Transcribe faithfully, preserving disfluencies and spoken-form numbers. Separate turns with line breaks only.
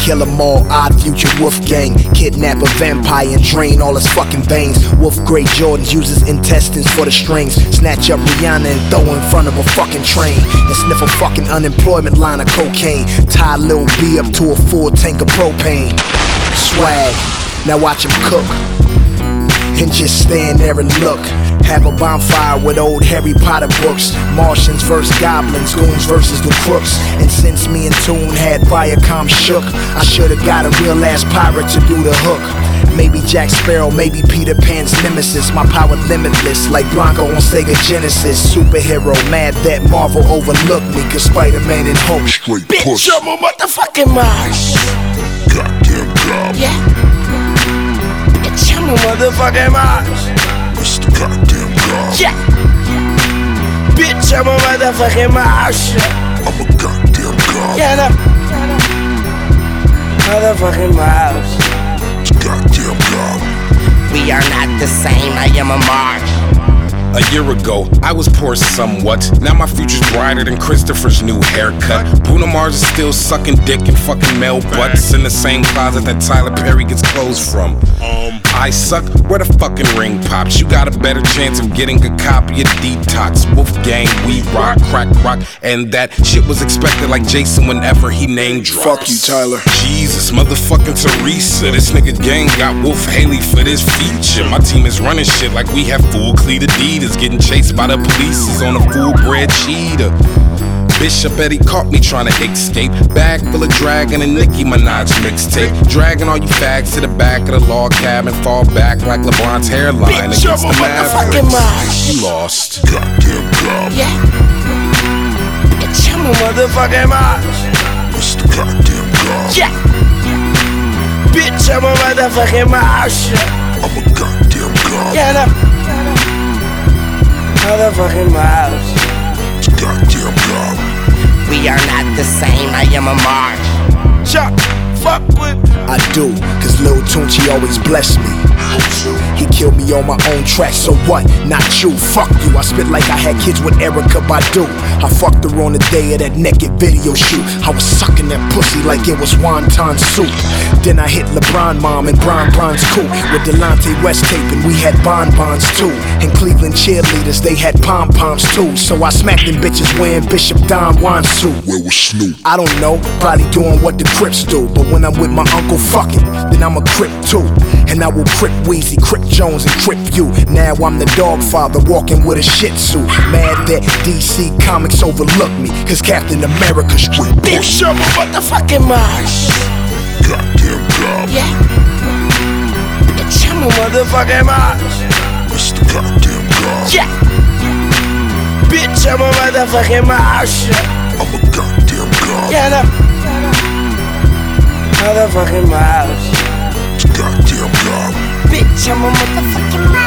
kill 'em all, odd future Wolfgang. Kidnap a vampire and drain all his fucking veins. Wolf Grey Jordans uses intestines for the strings. Snatch up Rihanna and throw her in front of a fucking train. And sniff a fucking unemployment line of cocaine. Tie Lil B up to a full tank of propane. Swag, now watch him cook. And just stand there and look. Have a bonfire with old Harry Potter books. Martians versus goblins, goons versus the crooks. And since me and Toon had Viacom shook, I should've got a real ass pirate to do the hook. Maybe Jack Sparrow, maybe Peter Pan's nemesis. My power limitless, like Blanco on Sega Genesis. Superhero, mad that Marvel overlooked me, cause Spider-Man and Hulk straight
bitch,
push.
I'm a motherfucking Mars.
Goddamn job.
Yeah. Bitch, I'm a motherfucking Mars.
It's the goddamn job.
Yeah. Bitch, I'm a motherfucking Mars.
I'm a goddamn god.
Yeah, no. Motherfucking Mars.
Goddamn god.
We are not the same, I am a Mars.
A year ago, I was poor somewhat. Now my future's brighter than Christopher's new haircut. Bruno Mars is still sucking dick and fucking male butts in the same closet that Tyler Perry gets clothes from. Um, I suck, where the fucking ring pops. You got a better chance of getting a copy of Detox. Wolfgang, we rock, crack rock, and that shit was expected like Jason whenever he named drops.
Fuck you, Tyler.
Jesus, motherfucking Teresa. This nigga gang got Wolf Haley for this feature. My team is running shit like we have full cleat Adidas. Getting chased by the police is on a full-bred cheetah. Bishop Eddie caught me trying to escape. Bag full of Dragon and Nicki Minaj mixtape. Dragging all you fags to the back of the log cabin. Fall back like LeBron's hairline
bitch,
against the
motherfucking
Mavericks.
Mars.
You lost.
Goddamn god.
Yeah. Bitch, I'm a motherfucking Mars.
It's the goddamn god.
Yeah. Bitch, I'm a motherfucking Mars.
I'm a goddamn god.
Yeah, no. Motherfucking Mars.
Goddamn god.
We are not the same, I am a Mars. Chuck, fuck with.
I do, cause Lil Tunechi always bless me. He killed me on my own track, so what? Not you, fuck you. I spit like I had kids with Erykah Badu. I fucked her on the day of that naked video shoot. I was sucking that pussy like it was wonton soup. Then I hit LeBron mom and Bron Bron's cool. With Delonte West taping, we had bonbons too. And Cleveland cheerleaders, they had pom-poms too. So I smacked them bitches wearing Bishop Don Juan suit. Where was Snoop? I don't know, probably doing what the Crips do. But when I'm with my uncle, fuck it, then I'm a Crip too. And I will Crip Weezy, Crip Jones, and Crip you. Now I'm the dog father walking with a shit suit. Mad that D C Comics overlooked me, cause Captain America straight
bitch, I'm a motherfucking Mars.
Goddamn god.
Yeah. Bitch, I'm a motherfucking Mars.
It's the goddamn god.
Yeah. Bitch, I'm a motherfucking Mars.
I'm a goddamn god.
Yeah, no. Motherfucking Mars.
Goddamn god.
Bitch, I'm a motherfucking Mars.